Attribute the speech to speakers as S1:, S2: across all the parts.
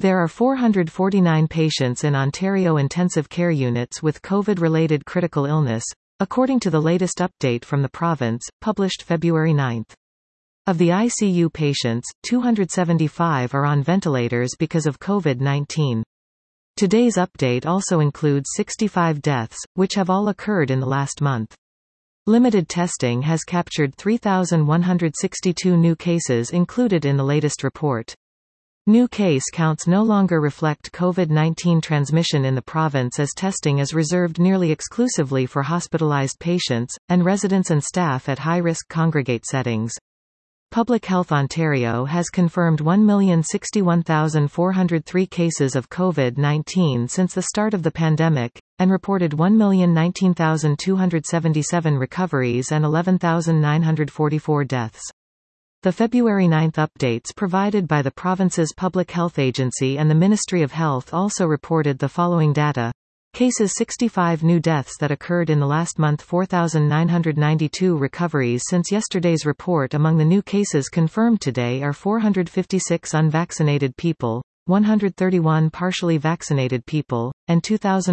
S1: There are 449 patients in Ontario intensive care units with COVID-related critical illness, according to the latest update from the province, published February 9. Of the ICU patients, 275 are on ventilators because of COVID-19. Today's update also includes 65 deaths, which have all occurred in the last month. Limited testing has captured 3,162 new cases included in the latest report. New case counts no longer reflect COVID-19 transmission in the province, as testing is reserved nearly exclusively for hospitalized patients, and residents and staff at high-risk congregate settings. Public Health Ontario has confirmed 1,061,403 cases of COVID-19 since the start of the pandemic, and reported 1,019,277 recoveries and 11,944 deaths. The February 9 updates provided by the province's Public Health Agency and the Ministry of Health also reported the following data. Cases: 65 new deaths that occurred in the last month, 4,992 recoveries since yesterday's report. Among the new cases confirmed today are 456 unvaccinated people, 131 partially vaccinated people, and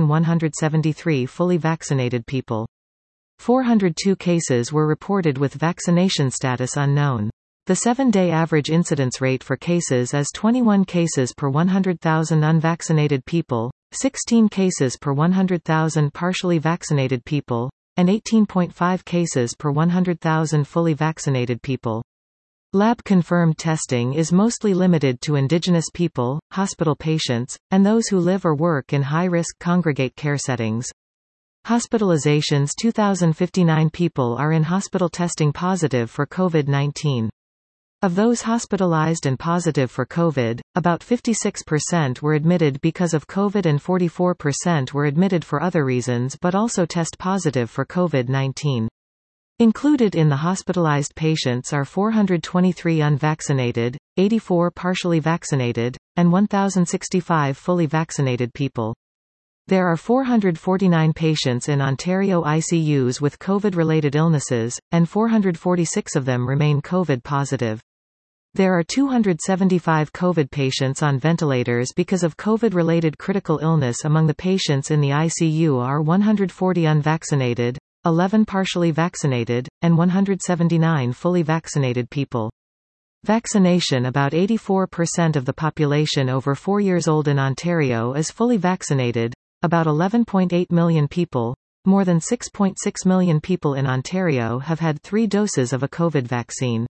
S1: 2,173 fully vaccinated people. 402 cases were reported with vaccination status unknown. The 7-day average incidence rate for cases is 21 cases per 100,000 unvaccinated people, 16 cases per 100,000 partially vaccinated people, and 18.5 cases per 100,000 fully vaccinated people. Lab-confirmed testing is mostly limited to Indigenous people, hospital patients, and those who live or work in high-risk congregate care settings. Hospitalizations: 2,059 people are in hospital testing positive for COVID-19. Of those hospitalized and positive for COVID, about 56% were admitted because of COVID and 44% were admitted for other reasons but also test positive for COVID-19. Included in the hospitalized patients are 423 unvaccinated, 84 partially vaccinated, and 1,065 fully vaccinated people. There are 449 patients in Ontario ICUs with COVID-related illnesses, and 446 of them remain COVID positive. There are 275 COVID patients on ventilators because of COVID-related critical illness. Among the patients in the ICU are 140 unvaccinated, 11 partially vaccinated, and 179 fully vaccinated people. Vaccination: about 84% of the population over 4 years old in Ontario is fully vaccinated, about 11.8 million people. More than 6.6 million people in Ontario have had 3 doses of a COVID vaccine.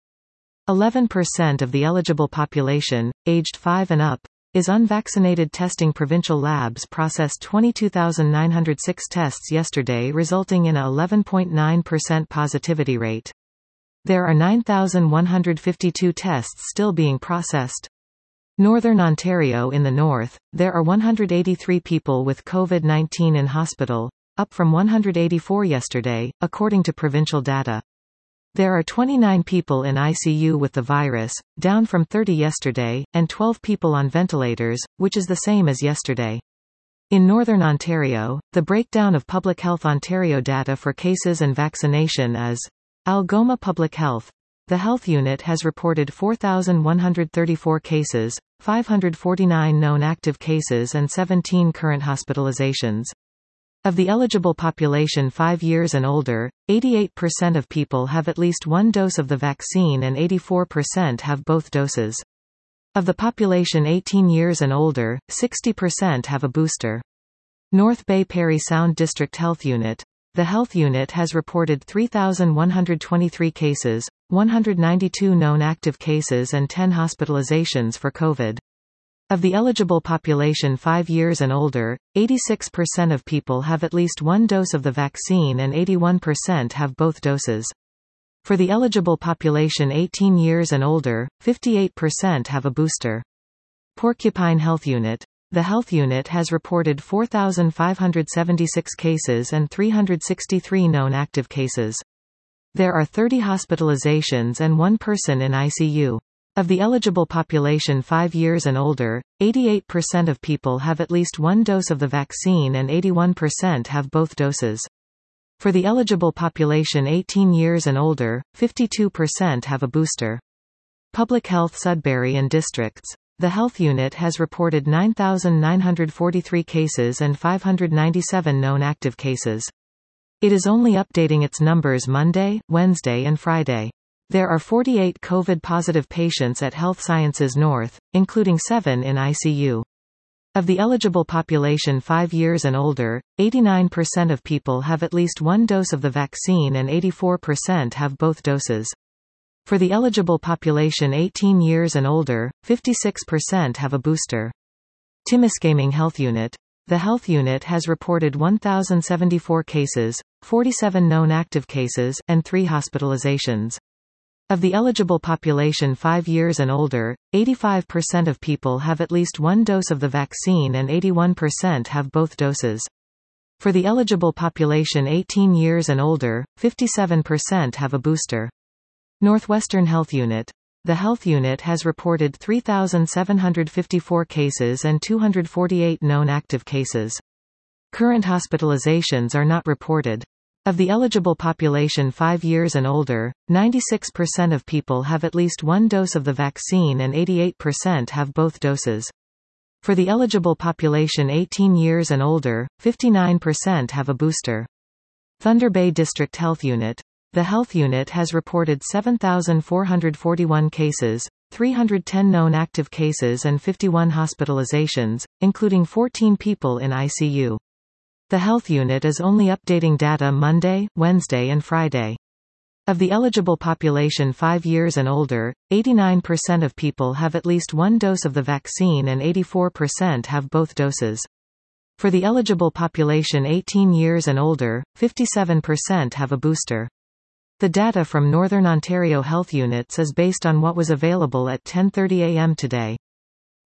S1: 11% of the eligible population, aged 5 and up, is unvaccinated. Testing: provincial labs processed 22,906 tests yesterday, resulting in a 11.9% positivity rate. There are 9,152 tests still being processed. Northern Ontario: in the north, there are 183 people with COVID-19 in hospital, up from 184 yesterday, according to provincial data. There are 29 people in ICU with the virus, down from 30 yesterday, and 12 people on ventilators, which is the same as yesterday. In Northern Ontario, the breakdown of Public Health Ontario data for cases and vaccination is: Algoma Public Health. The health unit has reported 4,134 cases, 549 known active cases and 17 current hospitalizations. Of the eligible population 5 years and older, 88% of people have at least one dose of the vaccine and 84% have both doses. Of the population 18 years and older, 60% have a booster. North Bay Parry Sound District Health Unit. The health unit has reported 3,123 cases, 192 known active cases and 10 hospitalizations for COVID. Of the eligible population 5 years and older, 86% of people have at least one dose of the vaccine and 81% have both doses. For the eligible population 18 years and older, 58% have a booster. Porcupine Health Unit. The health unit has reported 4,576 cases and 363 known active cases. There are 30 hospitalizations and 1 person in ICU. Of the eligible population 5 years and older, 88% of people have at least one dose of the vaccine and 81% have both doses. For the eligible population 18 years and older, 52% have a booster. Public Health Sudbury and Districts. The Health Unit has reported 9,943 cases and 597 known active cases. It is only updating its numbers Monday, Wednesday and Friday. There are 48 COVID-positive patients at Health Sciences North, including 7 in ICU. Of the eligible population 5 years and older, 89% of people have at least one dose of the vaccine and 84% have both doses. For the eligible population 18 years and older, 56% have a booster. Timiskaming Health Unit. The Health Unit has reported 1,074 cases, 47 known active cases, and 3 hospitalizations. Of the eligible population 5 years and older, 85% of people have at least one dose of the vaccine and 81% have both doses. For the eligible population 18 years and older, 57% have a booster. Northwestern Health Unit. The Health Unit has reported 3,754 cases and 248 known active cases. Current hospitalizations are not reported. Of the eligible population 5 years and older, 96% of people have at least one dose of the vaccine and 88% have both doses. For the eligible population 18 years and older, 59% have a booster. Thunder Bay District Health Unit. The Health Unit has reported 7,441 cases, 310 known active cases and 51 hospitalizations, including 14 people in ICU. The Health Unit is only updating data Monday, Wednesday and Friday. Of the eligible population 5 years and older, 89% of people have at least one dose of the vaccine and 84% have both doses. For the eligible population 18 years and older, 57% have a booster. The data from Northern Ontario Health Units is based on what was available at 10:30 a.m. today.